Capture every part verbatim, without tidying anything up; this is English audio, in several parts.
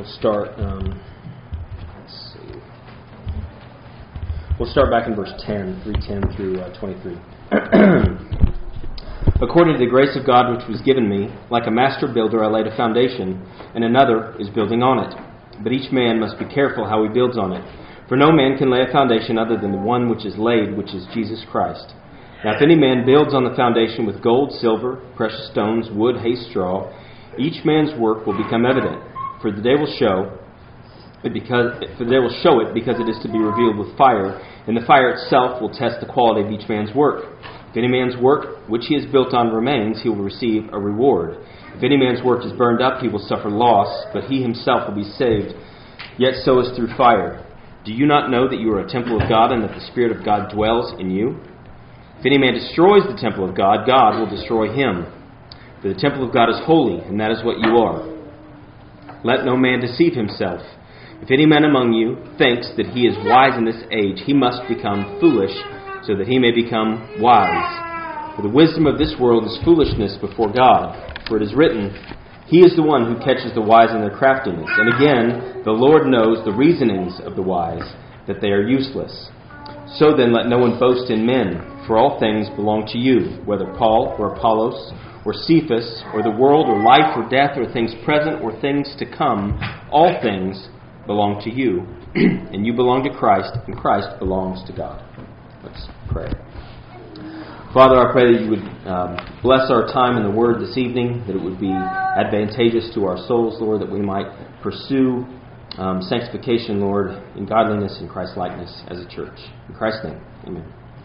We'll start, um, let's see. We'll start back in verse ten, three ten through uh, twenty-three. According to the grace of God which was given me, like a master builder I laid a foundation, and another is building on it. But each man must be careful how he builds on it. For no man can lay a foundation other than the one which is laid, which is Jesus Christ. Now if any man builds on the foundation with gold, silver, precious stones, wood, hay, straw, each man's work will become evident, for the day will show it because for the day will show it because it is to be revealed with fire, and the fire itself will test the quality of each man's work. If any man's work which he has built on remains, he will receive a reward. If any man's work is burned up, he will suffer loss, but he himself will be saved, yet so is through fire. Do you not know that you are a temple of God, and that the Spirit of God dwells in you? If any man destroys the temple of God, God will destroy him. For the temple of God is holy, and that is what you are. Let no man deceive himself. If any man among you thinks that he is wise in this age, he must become foolish, so that he may become wise. For the wisdom of this world is foolishness before God. For it is written, He is the one who catches the wise in their craftiness. And again, the Lord knows the reasonings of the wise, that they are useless. So then let no one boast in men, for all things belong to you, whether Paul or Apollos or Cephas or the world or life or death or things present or things to come. All things belong to you, and you belong to Christ, and Christ belongs to God. Let's pray. Father, I pray that you would um, bless our time in the Word this evening, that it would be advantageous to our souls, Lord, that we might pursue um, sanctification, Lord, in godliness and Christ-likeness as a church. In Christ's name, amen.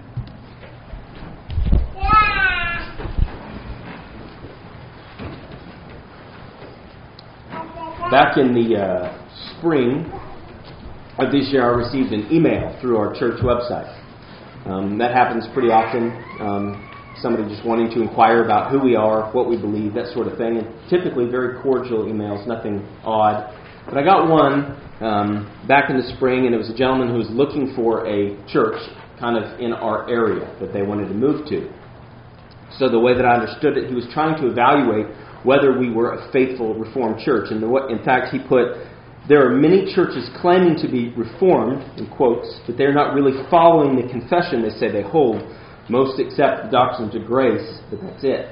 Back in the uh, spring of this year, I received an email through our church website. Um, that happens pretty often. Um, somebody just wanting to inquire about who we are, what we believe, that sort of thing. And typically very cordial emails, nothing odd. But I got one um, back in the spring, and it was a gentleman who was looking for a church kind of in our area that they wanted to move to. So the way that I understood it, he was trying to evaluate whether we were a faithful Reformed church. And the, in fact, he put, there are many churches claiming to be Reformed, in quotes, but they're not really following the confession they say they hold. Most accept the doctrines of grace, but that's it.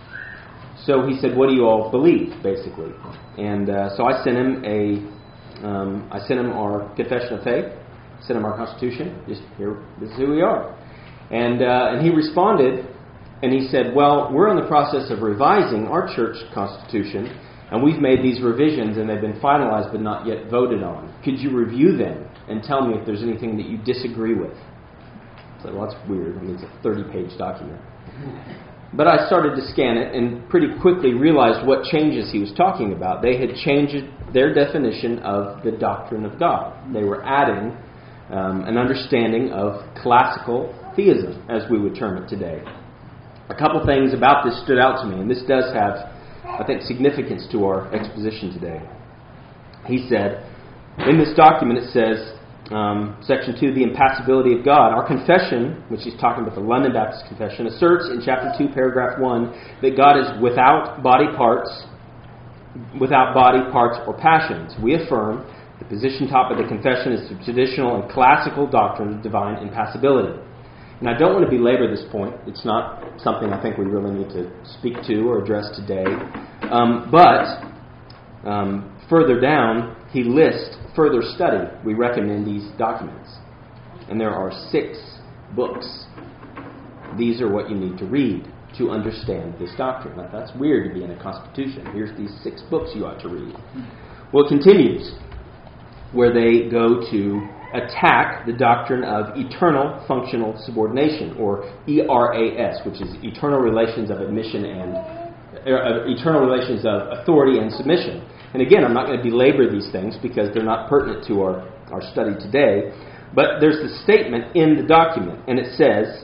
So he said, what do you all believe, basically? And uh, so I sent him a, um, I sent him our confession of faith, sent him our Constitution, just here, this is who we are. And, uh, and he responded, and he said, well, we're in the process of revising our church constitution, and we've made these revisions, and they've been finalized but not yet voted on. Could you review them and tell me if there's anything that you disagree with? I said, well, that's weird. I mean, it's a thirty-page document. But I started to scan it and pretty quickly realized what changes he was talking about. They had changed their definition of the doctrine of God. They were adding um, an understanding of classical theism, as we would term it today. A couple things about this stood out to me, and this does have, I think, significance to our exposition today. He said, in this document it says, um, Section two, the impassibility of God. Our confession, which he's talking about the London Baptist Confession, asserts in Chapter two, Paragraph one, that God is without body parts, without body parts or passions. We affirm the position taught by the confession is the traditional and classical doctrine of divine impassibility. And I don't want to belabor this point. It's not something I think we really need to speak to or address today. Um, but um, further down, he lists further study. We recommend these documents. And there are six books. These are what you need to read to understand this doctrine. Now, that's weird to be in a constitution. Here's these six books you ought to read. Well, it continues, where they go to attack the doctrine of eternal functional subordination, or E R A S, which is eternal relations of admission and uh, eternal relations of authority and submission. And again, I'm not going to belabor these things because they're not pertinent to our, our study today. But there's the statement in the document, and it says,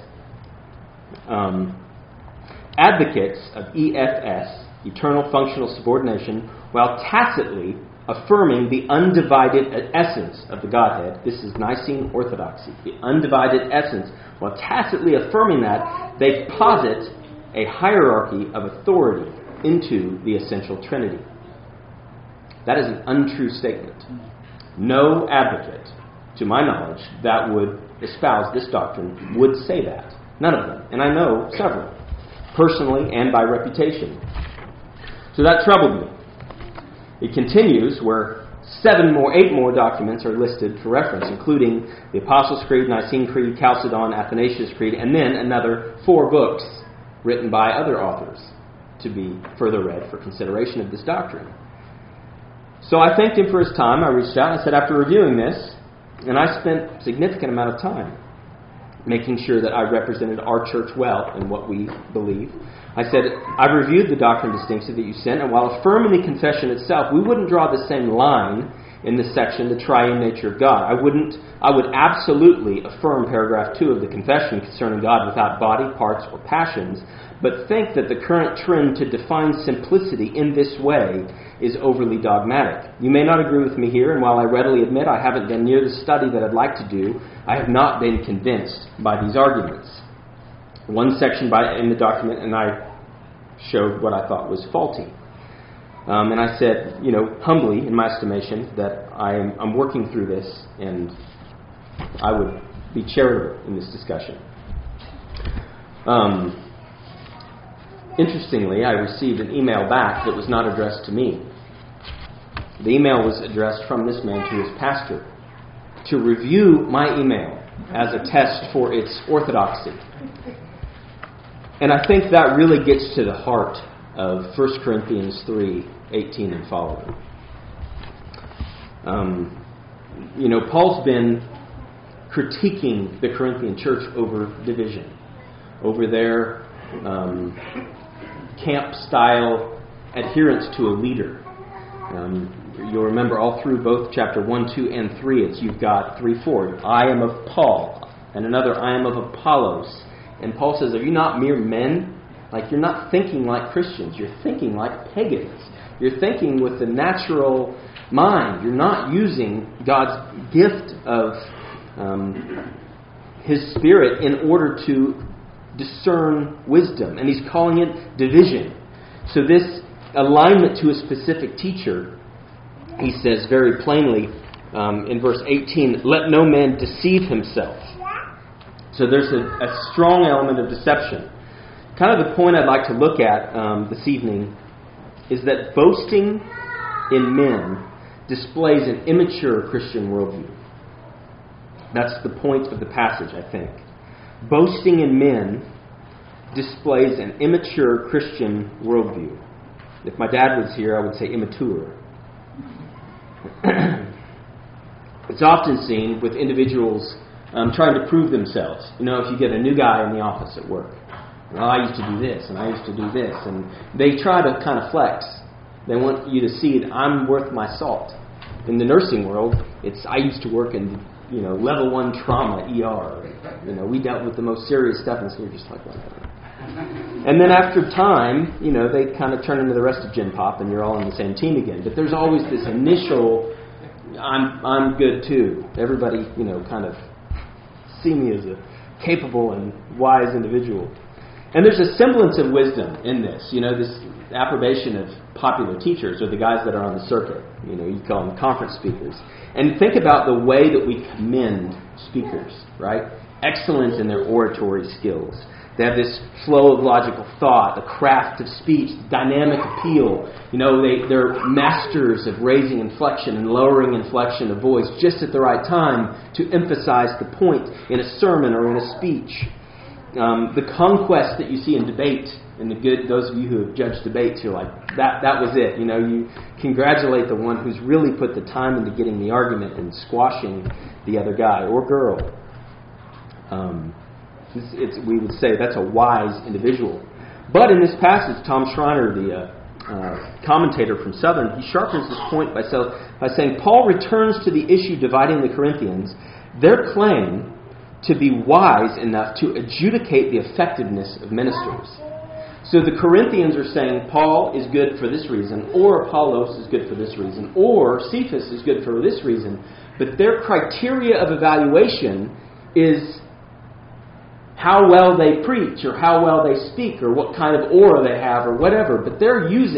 um, advocates of E F S, eternal functional subordination, while tacitly affirming the undivided essence of the Godhead. This is Nicene orthodoxy. The undivided essence. While tacitly affirming that, they posit a hierarchy of authority into the essential Trinity. That is an untrue statement. No advocate, to my knowledge, that would espouse this doctrine would say that. None of them. And I know several, personally and by reputation. So that troubled me. It continues where seven more, eight more documents are listed for reference, including the Apostles' Creed, Nicene Creed, Chalcedon, Athanasius Creed, and then another four books written by other authors to be further read for consideration of this doctrine. So I thanked him for his time. I reached out and I said, after reviewing this, and I spent a significant amount of time making sure that I represented our church well in what we believe. I said, I've reviewed the Doctrine Distinctive that you sent, and while affirming the confession itself, we wouldn't draw the same line in this section, the triune nature of God. I wouldn't. I would absolutely affirm paragraph two of the confession concerning God without body, parts, or passions, but think that the current trend to define simplicity in this way is overly dogmatic. You may not agree with me here, and while I readily admit I haven't done near the study that I'd like to do, I have not been convinced by these arguments. One section by, in the document, and I showed what I thought was faulty. Um, and I said, you know, humbly, in my estimation, that I am, I'm working through this, and I would be charitable in this discussion. Um, interestingly, I received an email back that was not addressed to me. The email was addressed from this man to his pastor to review my email as a test for its orthodoxy. And I think that really gets to the heart of First Corinthians three, eighteen and following. Um, you know, Paul's been critiquing the Corinthian church over division, over their um, camp-style adherence to a leader. Um, you'll remember all through both chapter one, two, and three, it's you've got three, four. I am of Paul, and another, I am of Apollos. And Paul says, are you not mere men? Like, you're not thinking like Christians. You're thinking like pagans. You're thinking with the natural mind. You're not using God's gift of um, His Spirit in order to discern wisdom. And he's calling it division. So this alignment to a specific teacher, he says very plainly um, in verse eighteen, let no man deceive himself. So there's a, a strong element of deception. Kind of the point I'd like to look at um, this evening is that boasting in men displays an immature Christian worldview. That's the point of the passage, I think. Boasting in men displays an immature Christian worldview. If my dad was here, I would say immature. It's often seen with individuals um, trying to prove themselves. You know, if you get a new guy in the office at work, well, I used to do this, and I used to do this, and they try to kind of flex. They want you to see that I'm worth my salt. In the nursing world, it's I used to work in, you know, level one trauma E R. You know, we dealt with the most serious stuff, and so you're just like, whatever. And then after time, you know, they kind of turn into the rest of Gen Pop, and you're all on the same team again. But there's always this initial, I'm I'm good too. Everybody, you know, kind of see me as a capable and wise individual. And there's a semblance of wisdom in this. You know, this approbation of popular teachers or the guys that are on the circuit. You know, you call them conference speakers. And think about the way that we commend speakers, right? Excellent in their oratory skills. They have this flow of logical thought, the craft of speech, dynamic appeal. You know, they, they're masters of raising inflection and lowering inflection of voice just at the right time to emphasize the point in a sermon or in a speech. Um, the conquest that you see in debate, and the good those of you who have judged debates, you're like, that that was it. You know, you congratulate the one who's really put the time into getting the argument and squashing the other guy or girl. Um, it's, it's, we would say that's a wise individual. But in this passage, Tom Schreiner, the uh, uh, commentator from Southern, he sharpens this point by, so, by saying, Paul returns to the issue dividing the Corinthians. Their claim to be wise enough to adjudicate the effectiveness of ministers. So the Corinthians are saying Paul is good for this reason, or Apollos is good for this reason, or Cephas is good for this reason. But their criteria of evaluation is how well they preach, or how well they speak, or what kind of aura they have, or whatever. But they're using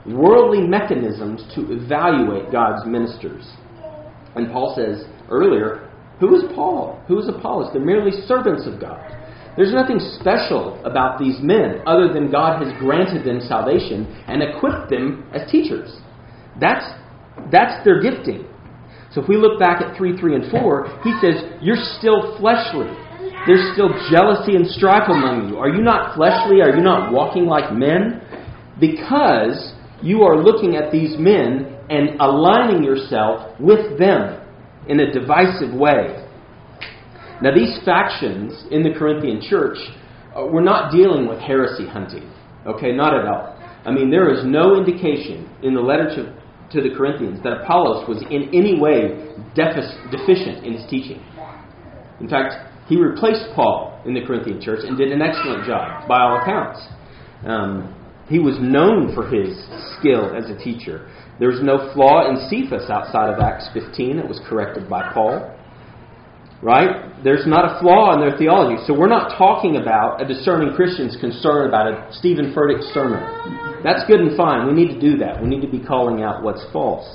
worldly mechanisms to evaluate God's ministers. And Paul says earlier, who is Paul? Who is Apollos? They're merely servants of God. There's nothing special about these men other than God has granted them salvation and equipped them as teachers. That's, that's their gifting. So if we look back at three, three, and four, he says, you're still fleshly. There's still jealousy and strife among you. Are you not fleshly? Are you not walking like men? Because you are looking at these men and aligning yourself with them in a divisive way. Now, these factions in the Corinthian church uh, were not dealing with heresy hunting. Okay, not at all. I mean, there is no indication in the letter to, to the Corinthians that Apollos was in any way defic- deficient in his teaching. In fact, he replaced Paul in the Corinthian church and did an excellent job, by all accounts. Um, he was known for his skill as a teacher. There's no flaw in Cephas outside of Acts fifteen. It was corrected by Paul. Right? There's not a flaw in their theology. So we're not talking about a discerning Christian's concern about a Stephen Furtick sermon. That's good and fine. We need to do that. We need to be calling out what's false.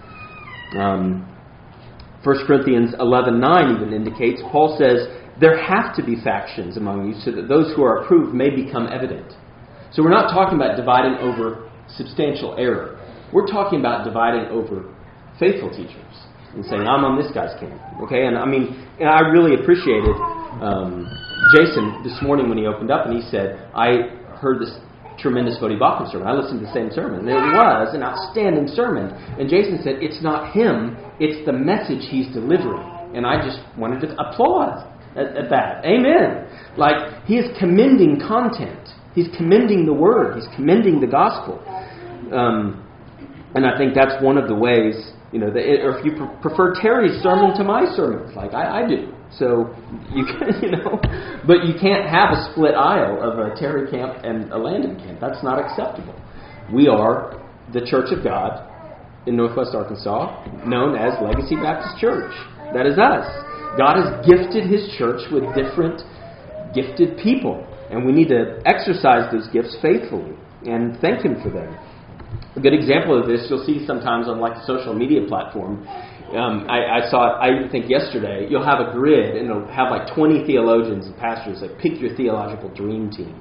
Um, First Corinthians eleven nine even indicates, Paul says, there have to be factions among you so that those who are approved may become evident. So we're not talking about dividing over substantial error. We're talking about dividing over faithful teachers and saying, I'm on this guy's camp. Okay, and I mean, and I really appreciated um, Jason this morning when he opened up and he said, I heard this tremendous Voddie Baucham sermon. I listened to the same sermon. And it was an outstanding sermon. And Jason said, it's not him, it's the message he's delivering. And I just wanted to applaud at, at that. Amen. Like, he is commending content. He's commending the Word. He's commending the gospel. Um, and I think that's one of the ways, you know, that it, or if you pre- prefer Terry's sermon to my sermons, like I, I do. So, you can, you know, but you can't have a split aisle of a Terry camp and a Landon camp. That's not acceptable. We are the Church of God in Northwest Arkansas, known as Legacy Baptist Church. That is us. God has gifted His church with different gifted people, and we need to exercise those gifts faithfully and thank Him for them. A good example of this you'll see sometimes on like a social media platform. Um, I, I saw it, I think yesterday, you'll have a grid and it'll have like twenty theologians and pastors, like pick your theological dream team.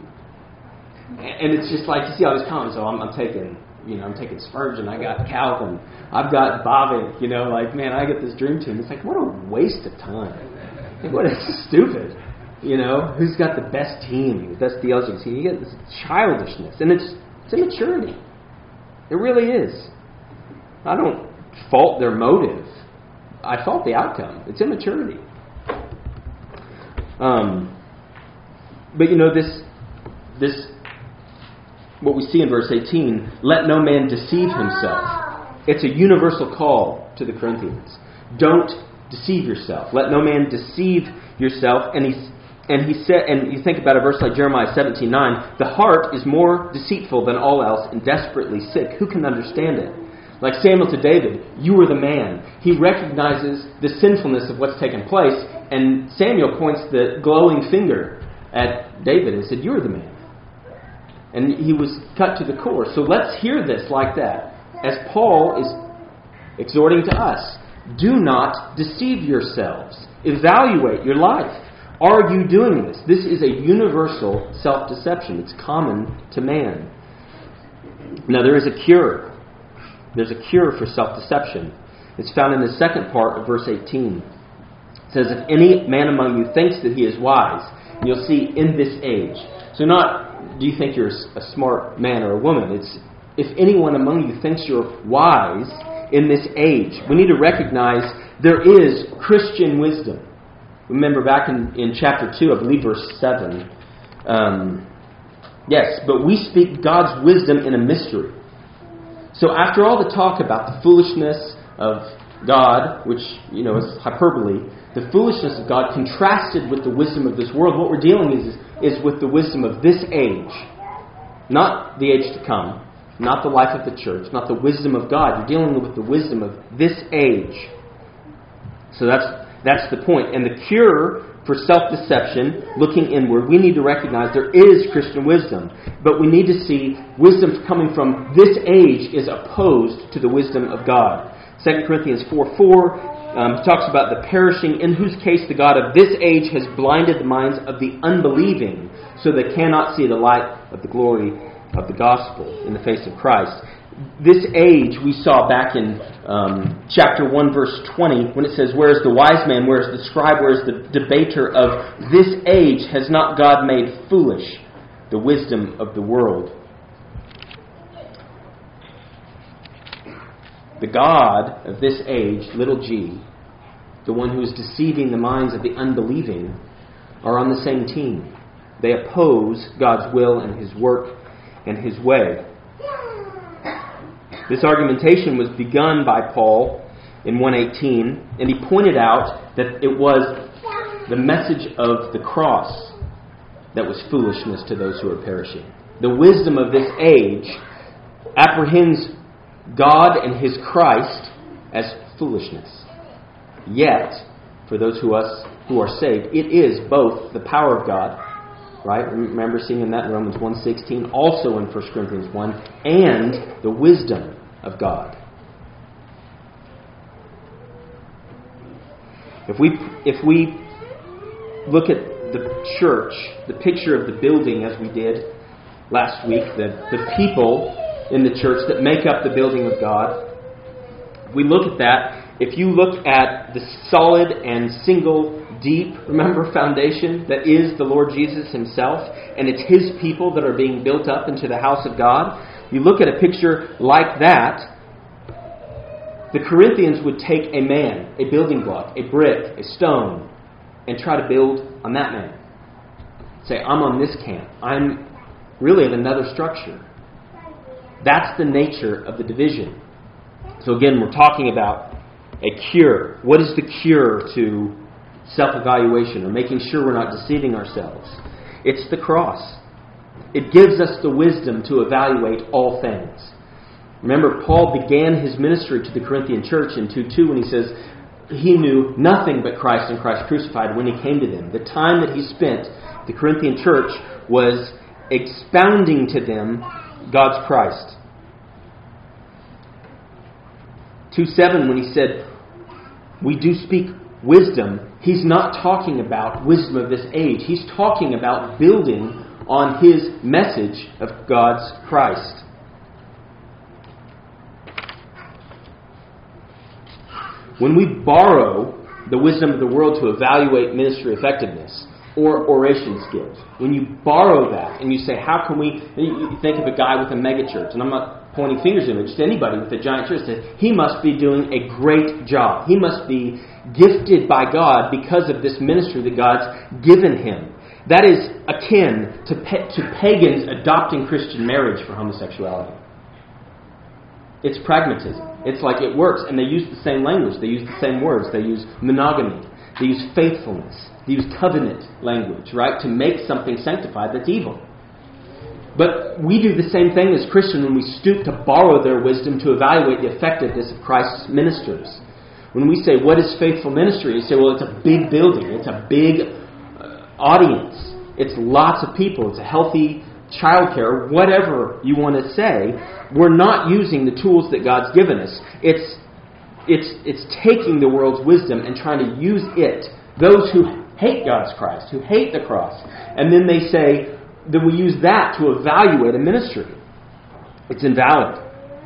And it's just like, you see all these comments, oh, I'm, I'm taking, you know, I'm taking Spurgeon, I got Calvin, I've got Bavinck, you know, like, man, I get this dream team. It's like, what a waste of time. Like, what is stupid, you know, who's got the best team, the best theology team? You get this childishness, and it's, it's immaturity. It really is. I don't fault their motive. I fault the outcome. It's immaturity. Um, but you know, this, this, what we see in verse eighteen, let no man deceive himself. It's a universal call to the Corinthians. Don't deceive yourself. Let no man deceive yourself. And he, and he said, and you think about a verse like Jeremiah seventeen nine, the heart is more deceitful than all else and desperately sick. Who can understand it? Like Samuel to David, you are the man. He recognizes the sinfulness of what's taken place, and Samuel points the glowing finger at David and said, you are the man. And he was cut to the core. So let's hear this like that. As Paul is exhorting to us, do not deceive yourselves. Evaluate your life. Are you doing this? This is a universal self-deception. It's common to man. Now there is a cure. There's a cure for self-deception. It's found in the second part of verse eighteen. It says, if any man among you thinks that he is wise, and you'll see in this age. So not, do you think you're a smart man or a woman? It's, if anyone among you thinks you're wise in this age. We need to recognize there is Christian wisdom. Remember back in, in chapter two, I believe verse seven. Um, yes, but we speak God's wisdom in a mystery. So after all the talk about the foolishness of God, which, you know, is hyperbole, the foolishness of God contrasted with the wisdom of this world, what we're dealing is, is with the wisdom of this age. Not the age to come, not the life of the church, not the wisdom of God. You're dealing with the wisdom of this age. So that's that's the point. And the cure for self-deception, looking inward, we need to recognize there is Christian wisdom. But we need to see wisdom coming from this age is opposed to the wisdom of God. Second Corinthians four four um, talks about the perishing, in whose case the God of this age has blinded the minds of the unbelieving, so they cannot see the light of the glory of the gospel in the face of Christ. This age we saw back in um, chapter one, verse twenty, when it says, "Where is the wise man? Where is the scribe? Where is the debater of this age? Has not God made foolish the wisdom of the world?" The God of this age, little g, the one who is deceiving the minds of the unbelieving, are on the same team. They oppose God's will and His work and His way. This argumentation was begun by Paul in one eighteen, and he pointed out that it was the message of the cross that was foolishness to those who are perishing. The wisdom of this age apprehends God and His Christ as foolishness. Yet, for those who us who are saved, it is both the power of God, right? Remember seeing that in Romans one sixteen, also in First Corinthians one, and the wisdom of God. If we if we look at the church, the picture of the building as we did last week, the, the people in the church that make up the building of God, if we look at that, if you look at the solid and single, deep, remember, foundation that is the Lord Jesus Himself, and it's His people that are being built up into the house of God, you look at a picture like that, the Corinthians would take a man, a building block, a brick, a stone, and try to build on that man. Say, I'm on this camp. I'm really in another structure. That's the nature of the division. So again, we're talking about a cure. What is the cure to self-evaluation or making sure we're not deceiving ourselves? It's the cross. It gives us the wisdom to evaluate all things. Remember, Paul began his ministry to the Corinthian church in two two when he says he knew nothing but Christ and Christ crucified when he came to them. The time that he spent, the Corinthian church, was expounding to them God's Christ. two seven, when he said, we do speak wisdom, he's not talking about wisdom of this age. He's talking about building on his message of God's Christ. When we borrow the wisdom of the world to evaluate ministry effectiveness or oration skills, when you borrow that and you say, how can we, you think of a guy with a megachurch, and I'm not pointing fingers at him, just anybody with a giant church, says he must be doing a great job. He must be gifted by God because of this ministry that God's given him. That is akin to, pa- to pagans adopting Christian marriage for homosexuality. It's pragmatism. It's like it works, and they use the same language. They use the same words. They use monogamy. They use faithfulness. They use covenant language, right, to make something sanctified that's evil. But we do the same thing as Christians when we stoop to borrow their wisdom to evaluate the effectiveness of Christ's ministers. When we say, what is faithful ministry? You say, well, it's a big building. It's a big uh, audience. It's lots of people. It's a healthy childcare, whatever you want to say. We're not using the tools that God's given us. It's it's it's taking the world's wisdom and trying to use it. Those who hate God's Christ, who hate the cross, and then they say, then we use that to evaluate a ministry. It's invalid.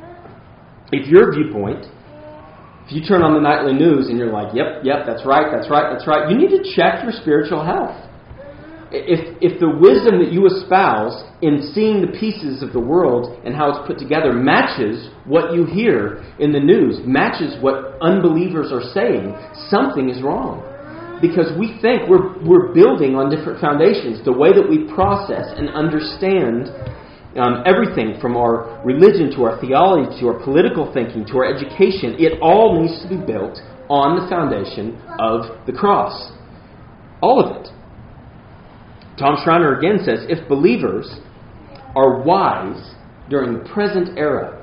If your viewpoint, if you turn on the nightly news and you're like, yep, yep, that's right, that's right, that's right, you need to check your spiritual health. If if the wisdom that you espouse in seeing the pieces of the world and how it's put together matches what you hear in the news, matches what unbelievers are saying, something is wrong. Because we think we're we're building on different foundations. The way that we process and understand um, everything from our religion to our theology to our political thinking to our education, it all needs to be built on the foundation of the cross. All of it. Tom Schreiner again says, if believers are wise during the present era,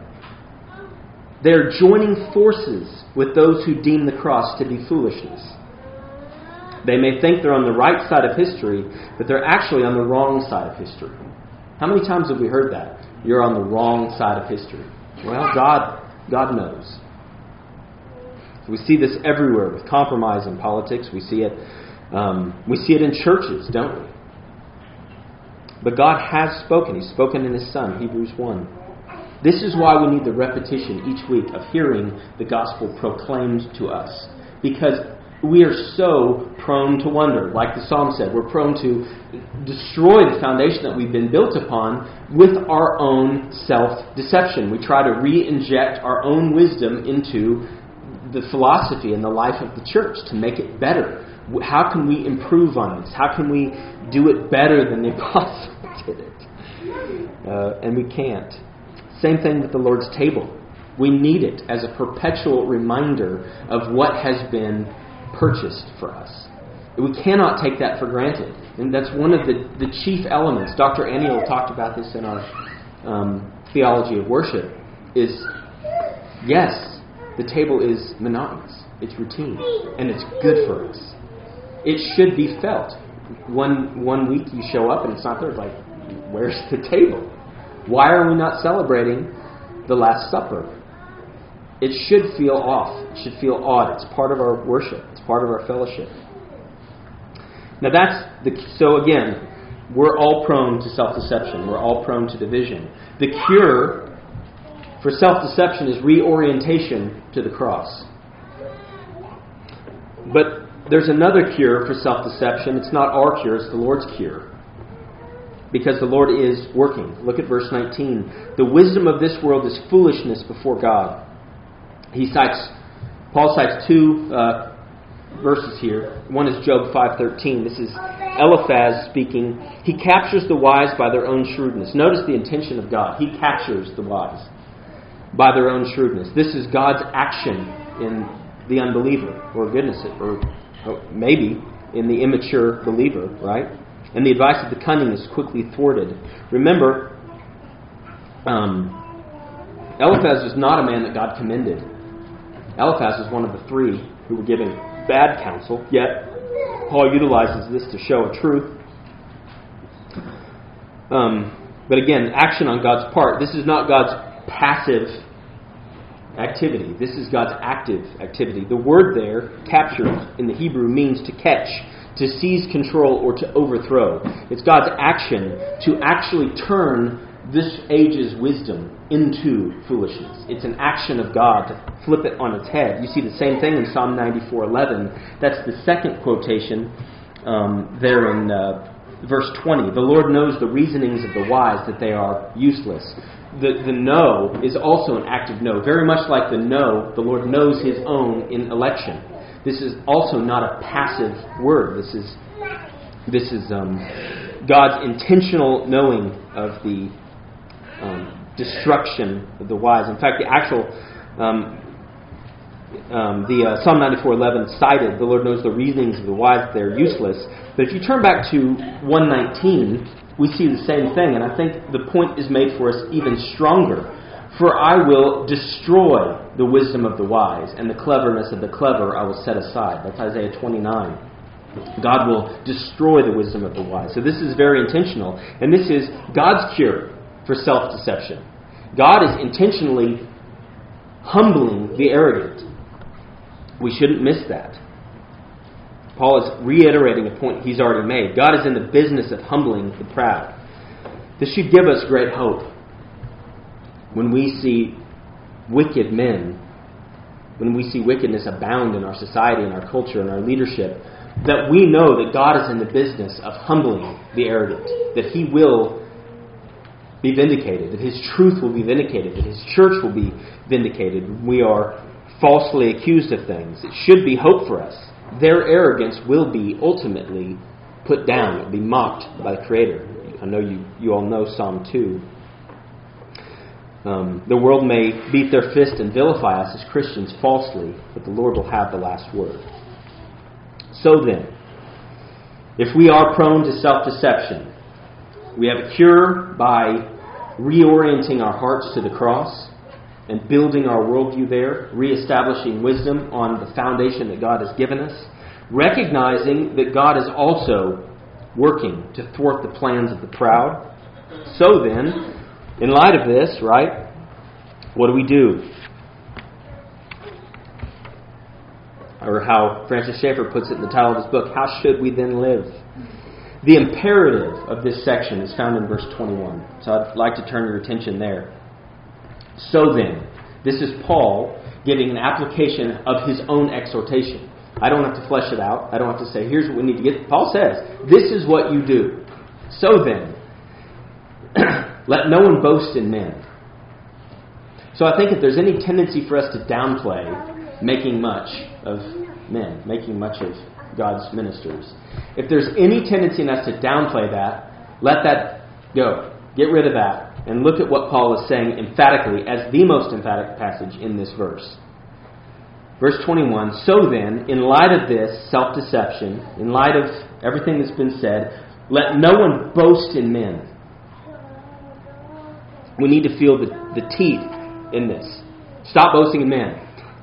they're joining forces with those who deem the cross to be foolishness. They may think they're on the right side of history, but they're actually on the wrong side of history. How many times have we heard that? You're on the wrong side of history. Well, God, God knows. We see this everywhere with compromise in politics. We see it, um, we see it in churches, don't we? But God has spoken. He's spoken in His Son, Hebrews one. This is why we need the repetition each week of hearing the gospel proclaimed to us. Because we are so prone to wonder. Like the psalm said, we're prone to destroy the foundation that we've been built upon with our own self-deception. We try to re-inject our own wisdom into the philosophy and the life of the church to make it better. How can we improve on this? How can we do it better than the apostles did it? Uh, and we can't. Same thing with the Lord's table. We need it as a perpetual reminder of what has been purchased for us. We cannot take that for granted. And that's one of the, the chief elements. Doctor Aniel talked about this in our um, theology of worship, is yes, the table is monotonous. It's routine. And it's good for us. It should be felt. One one week you show up and it's not there. It's like, where's the table? Why are we not celebrating the Last Supper? It should feel off. It should feel odd. It's part of our worship. It's part of our fellowship. Now that's the so again, we're all prone to self-deception. We're all prone to division. The cure for self-deception is reorientation to the cross. But there's another cure for self-deception. It's not our cure, it's the Lord's cure. Because the Lord is working. Look at verse nineteen. The wisdom of this world is foolishness before God. He cites, Paul cites two uh, verses here. One is Job five thirteen. This is Eliphaz speaking. He captures the wise by their own shrewdness. Notice the intention of God. He captures the wise by their own shrewdness. This is God's action in the unbeliever, or goodness, or, or maybe in the immature believer, right? And the advice of the cunning is quickly thwarted. Remember, um, Eliphaz was not a man that God commended. Eliphaz was one of the three who were giving bad counsel, yet Paul utilizes this to show a truth. Um, but again, action on God's part. This is not God's passive activity. This is God's active activity. The word there, captured in the Hebrew, means to catch, to seize control, or to overthrow. It's God's action to actually turn this age's wisdom into foolishness. It's an action of God to flip it on its head. You see the same thing in Psalm ninety-four eleven. That's the second quotation um, there in uh, verse twenty. The Lord knows the reasonings of the wise, that they are useless. The, the no is also an active no. Very much like the no, the Lord knows His own in election. This is also not a passive word. This is this is um, God's intentional knowing of the um, destruction of the wise. In fact, the actual um, um, the uh, Psalm ninety-four eleven cited, the Lord knows the reasonings of the wise, that they're useless. But if you turn back to one nineteen, we see the same thing, and I think the point is made for us even stronger. For I will destroy the wisdom of the wise, and the cleverness of the clever I will set aside. That's Isaiah twenty-nine. God will destroy the wisdom of the wise. So this is very intentional. And this is God's cure for self-deception. God is intentionally humbling the arrogant. We shouldn't miss that. Paul is reiterating a point he's already made. God is in the business of humbling the proud. This should give us great hope. When we see wicked men, when we see wickedness abound in our society, in our culture, in our leadership, that we know that God is in the business of humbling the arrogant, that He will be vindicated, that His truth will be vindicated, that His church will be vindicated. We are falsely accused of things. It should be hope for us. Their arrogance will be ultimately put down. It will be mocked by the Creator. I know you, you all know Psalm two. Um, the world may beat their fist and vilify us as Christians falsely, but the Lord will have the last word. So then, if we are prone to self-deception, we have a cure by reorienting our hearts to the cross and building our worldview there, reestablishing wisdom on the foundation that God has given us. recognizing that God is also working to thwart the plans of the proud. So then, in light of this, right, what do we do? Or how Francis Schaeffer puts it in the title of his book, how should we then live? The imperative of this section is found in verse twenty-one. So I'd like to turn your attention there. So then, this is Paul giving an application of his own exhortation. I don't have to flesh it out. I don't have to say, here's what we need to get. Paul says, this is what you do. So then, let no one boast in men. So I think if there's any tendency for us to downplay making much of men, making much of God's ministers, if there's any tendency in us to downplay that, let that go. Get rid of that. And look at what Paul is saying emphatically as the most emphatic passage in this verse. Verse twenty-one, so then, in light of this self-deception, in light of everything that's been said, let no one boast in men. We need to feel the, the teeth in this. Stop boasting in men.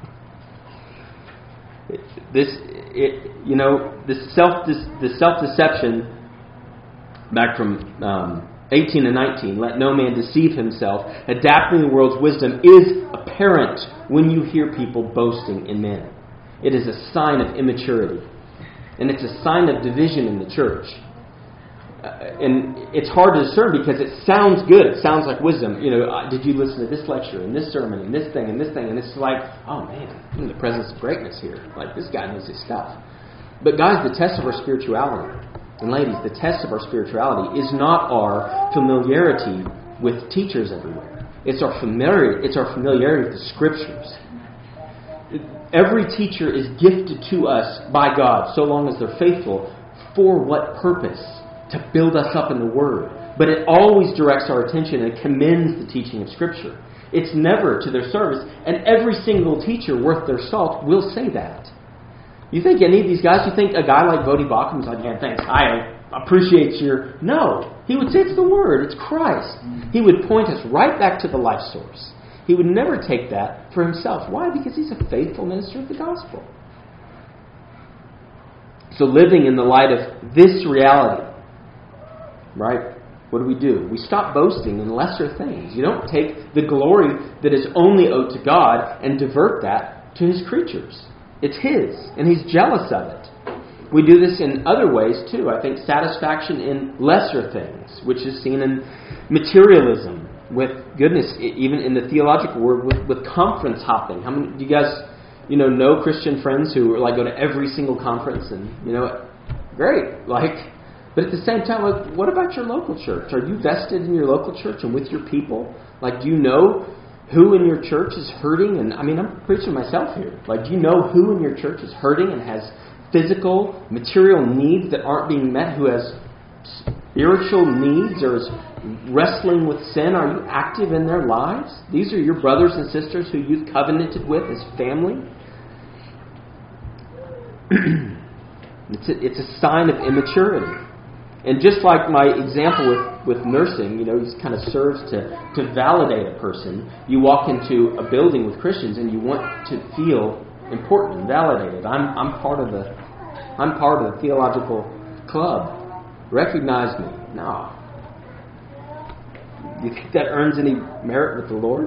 This, it, you know, this self, this, the self-deception, back from um, eighteen and nineteen, let no man deceive himself, adapting the world's wisdom, is apparent when you hear people boasting in men. It is a sign of immaturity. And it's a sign of division in the church. Uh, and it's hard to discern because it sounds good. It sounds like wisdom. You know, uh, did you listen to this lecture and this sermon and this thing and this thing? And it's like, oh man, I'm in the presence of greatness here. Like, this guy knows his stuff. But guys, the test of our spirituality, and ladies, the test of our spirituality is not our familiarity with teachers everywhere. It's our familiarity, it's our familiarity with the Scriptures. Every teacher is gifted to us by God, so long as they're faithful. For what purpose? To build us up in the Word. But it always directs our attention and commends the teaching of Scripture. It's never to their service. And every single teacher worth their salt will say that. You think any of these guys, you think a guy like Bodhi Bacham is like, yeah, thanks, I appreciate your... No. He would say it's the Word, it's Christ. He would point us right back to the life source. He would never take that for himself. Why? Because he's a faithful minister of the gospel. So living in the light of this reality, right? What do we do? We stop boasting in lesser things. You don't take the glory that is only owed to God and divert that to His creatures. It's His, and He's jealous of it. We do this in other ways too. I think satisfaction in lesser things, which is seen in materialism, with goodness, even in the theological word, with, with conference hopping. How many do you guys, you know, know Christian friends who like go to every single conference and, you know, great, like, but at the same time, like, what about your local church? Are you vested in your local church and with your people? Like, do you know who in your church is hurting? And I mean, I'm preaching myself here. Like, do you know who in your church is hurting and has physical, material needs that aren't being met? Who has spiritual needs or is wrestling with sin? Are you active in their lives? These are your brothers and sisters who you've covenanted with as family. it's, a, it's a sign of immaturity. And just like my example with, with nursing, you know, it kind of serves to, to validate a person. You walk into a building with Christians and you want to feel important and validated. I'm I'm part of the I'm part of the theological club. Recognize me. No. You think that earns any merit with the Lord?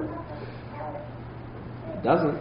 It doesn't.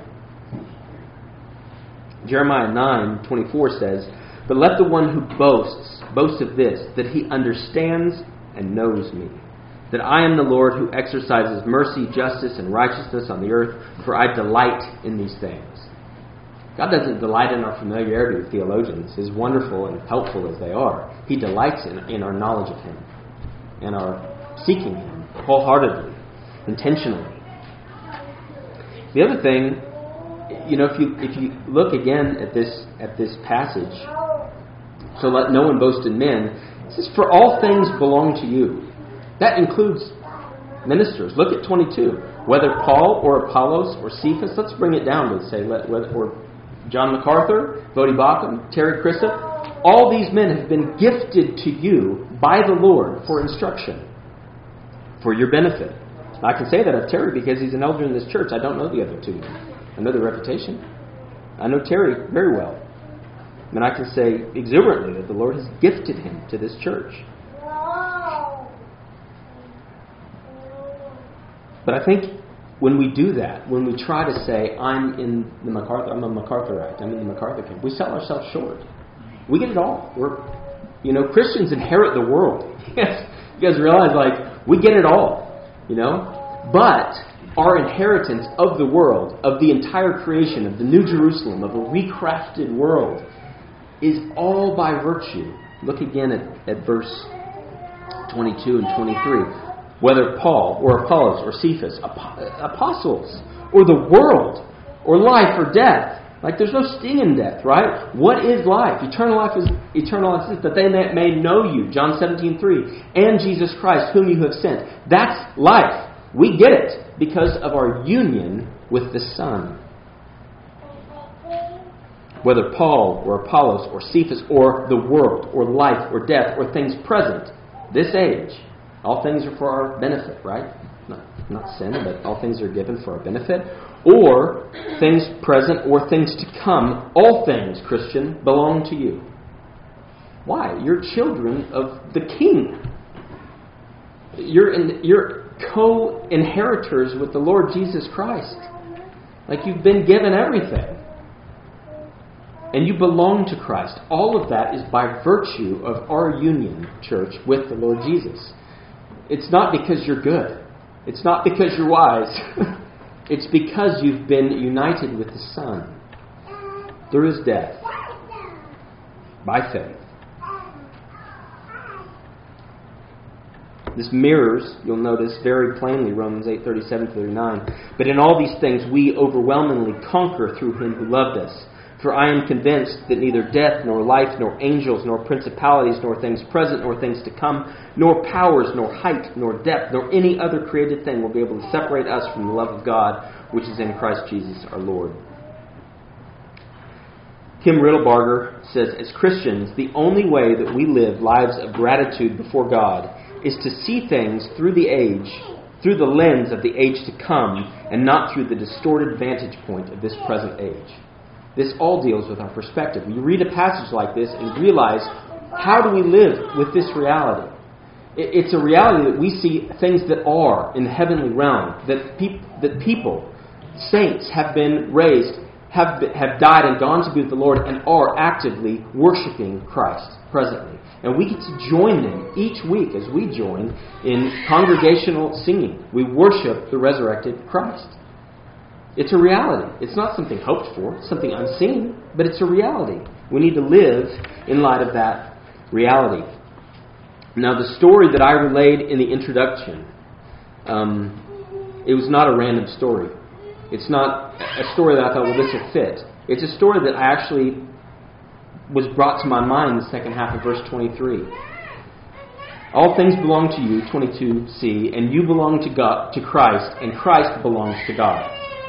Jeremiah nine twenty-four says, "But let the one who boasts boast of this, that he understands and knows me, that I am the Lord who exercises mercy, justice, and righteousness on the earth, for I delight in these things." God doesn't delight in our familiarity with theologians, as wonderful and helpful as they are. He delights in, in our knowledge of Him and our seeking Him wholeheartedly, intentionally. The other thing, you know, if you if you look again at this at this passage, so let no one boast in men. It says, "For all things belong to you." That includes ministers. Look at twenty-two. Whether Paul or Apollos or Cephas, let's bring it down to say, let, whether, or John MacArthur, Bodhi Bacham, Terry Crisip, all these men have been gifted to you by the Lord for instruction, for your benefit. I can say that of Terry because he's an elder in this church. I don't know the other two. I know their reputation. I know Terry very well. And I can say exuberantly that the Lord has gifted him to this church. But I think when we do that, when we try to say, I'm in the MacArthur, I'm a MacArthurite, I'm in the MacArthur camp, we sell ourselves short. We get it all. We're, you know, Christians inherit the world. Yes, you guys realize, like, we get it all, you know? But our inheritance of the world, of the entire creation, of the New Jerusalem, of a recrafted world, is all by virtue. Look again at, at verse twenty-two and twenty-three. Whether Paul or Apollos or Cephas, apostles, or the world, or life or death. Like, there's no sting in death, right? What is life? Eternal life is eternal life is that they may, may know you, John seventeen three, and Jesus Christ, whom you have sent. That's life. We get it because of our union with the Son. Whether Paul or Apollos or Cephas or the world or life or death or things present, this age, all things are for our benefit, right? Not, not sin, but all things are given for our benefit. Or things present or things to come. All things, Christian, belong to you. Why? You're children of the King. You're, in, you're co-inheritors with the Lord Jesus Christ. Like, you've been given everything. And you belong to Christ. All of that is by virtue of our union, church, with the Lord Jesus. It's not because you're good. It's not because you're wise. It's because you've been united with the Son through His death by faith. This mirrors, you'll notice very plainly, Romans eight thirty-seven to thirty-nine. But in all these things we overwhelmingly conquer through Him who loved us. For I am convinced that neither death, nor life, nor angels, nor principalities, nor things present, nor things to come, nor powers, nor height, nor depth, nor any other created thing will be able to separate us from the love of God, which is in Christ Jesus our Lord. Kim Riddlebarger says, as Christians, the only way that we live lives of gratitude before God is to see things through the age, through the lens of the age to come, and not through the distorted vantage point of this present age. This all deals with our perspective. You read a passage like this and realize, how do we live with this reality? It's a reality that we see things that are in the heavenly realm, that, peop- that people, saints, have been raised, have, been, have died and gone to be with the Lord, and are actively worshiping Christ presently. And we get to join them each week as we join in congregational singing. We worship the resurrected Christ. It's a reality. It's not something hoped for. It's something unseen, but it's a reality. We need to live in light of that reality. Now, the story that I relayed in the introduction, um, it was not a random story. It's not a story that I thought, well, this will fit. It's a story that I actually was brought to my mind in the second half of verse twenty-three. All things belong to you, twenty-two c, and you belong to God, to Christ, and Christ belongs to God.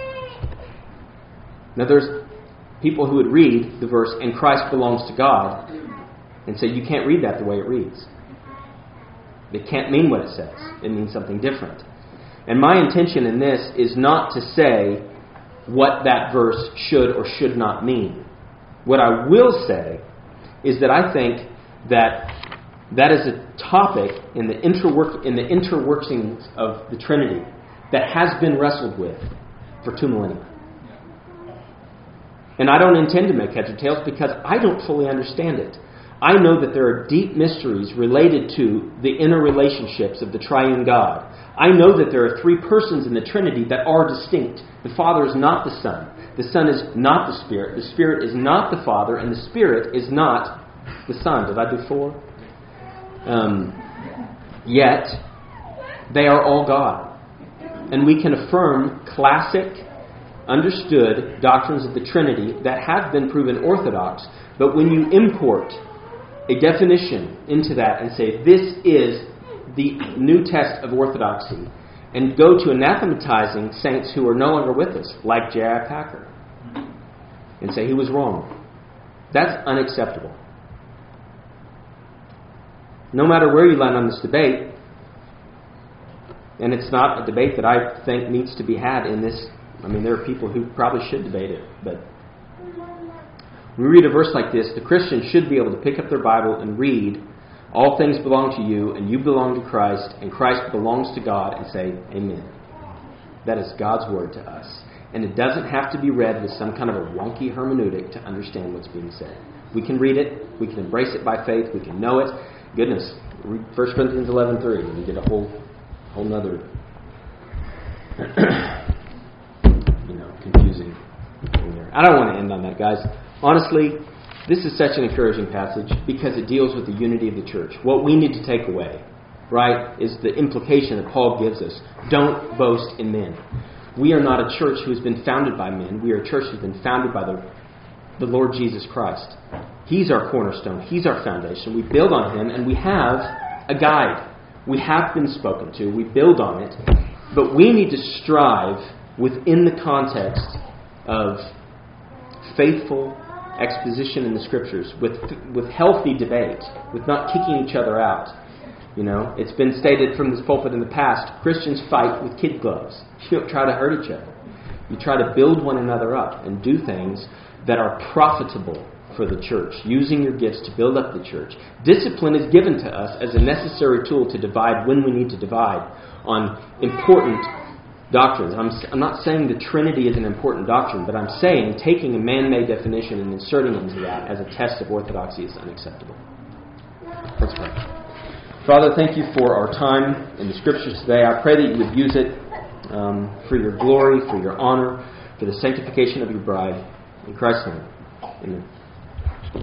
Now, there's people who would read the verse, and Christ belongs to God, and say, you can't read that the way it reads. It can't mean what it says. It means something different. And my intention in this is not to say what that verse should or should not mean. What I will say is that I think that that is a topic in the interwork in the interworkings of the Trinity that has been wrestled with for two millennia. And I don't intend to make heads or tails because I don't fully understand it. I know that there are deep mysteries related to the inner relationships of the triune God. I know that there are three persons in the Trinity that are distinct. The Father is not the Son. The Son is not the Spirit. The Spirit is not the Father. And the Spirit is not the Son. Did I do four? Um, yet, they are all God. And we can affirm classic, understood doctrines of the Trinity that have been proven orthodox, but when you import a definition into that and say, this is the new test of orthodoxy, and go to anathematizing saints who are no longer with us, like J I Packer, and say he was wrong, that's unacceptable. No matter where you land on this debate, and it's not a debate that I think needs to be had in this. I mean, there are people who probably should debate it, but When we read a verse like this, the Christian should be able to pick up their Bible and read, all things belong to you, and you belong to Christ, and Christ belongs to God, and say, amen. That is God's word to us. And it doesn't have to be read with some kind of a wonky hermeneutic to understand what's being said. We can read it, we can embrace it by faith, we can know it. Goodness, read First Corinthians eleven three, and you get a whole whole nother you know, confusing thing there. I don't want to end on that, guys. Honestly, this is such an encouraging passage because it deals with the unity of the church. What we need to take away, right, is the implication that Paul gives us. Don't boast in men. We are not a church who has been founded by men. We are a church who has been founded by the, the Lord Jesus Christ. He's our cornerstone. He's our foundation. We build on Him, and we have a guide. We have been spoken to. We build on it. But we need to strive within the context of faithful exposition in the Scriptures, with with healthy debate, with not kicking each other out. You know, it's been stated from this pulpit in the past, Christians fight with kid gloves. You don't try to hurt each other. You try to build one another up and do things that are profitable for the church, using your gifts to build up the church. Discipline is given to us as a necessary tool to divide when we need to divide on important doctrines. I'm, I'm not saying the Trinity is an important doctrine, but I'm saying taking a man-made definition and inserting into that as a test of orthodoxy is unacceptable. Let's pray. Father, thank you for our time in the Scriptures today. I pray that you would use it um, for your glory, for your honor, for the sanctification of your bride. In Christ's name, amen.